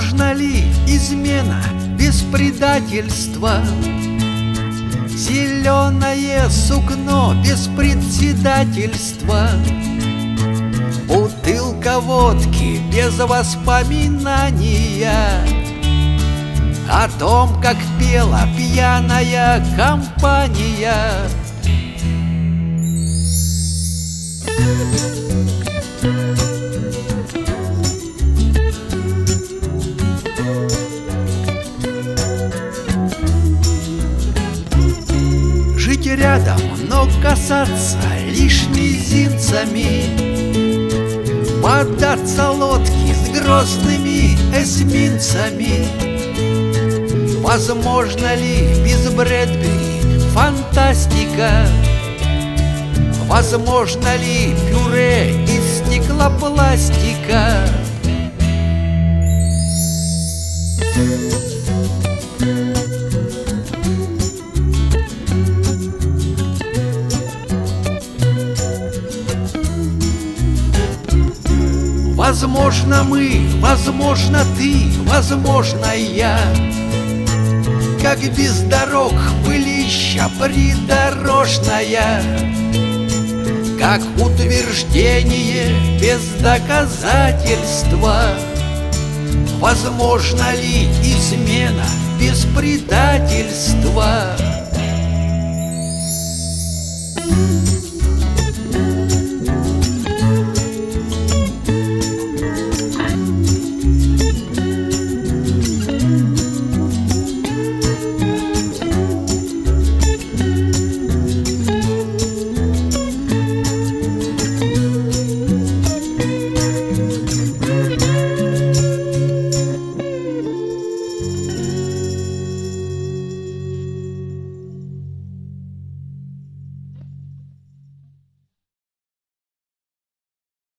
Возможно ли измена без предательства? Зеленое сукно без председательства, бутылка водки без воспоминания о том, как пела пьяная компания. Жить рядом, но касаться лишь мизинцами, поддаться лодке с грозными эсминцами. Возможно ли без Брэдбери фантастика? Возможно ли пюре из стеклопластика? Возможно мы, возможно ты, возможно я, как без дорог пылища придорожная, как утверждение без доказательства. Возможно ли измена без предательства?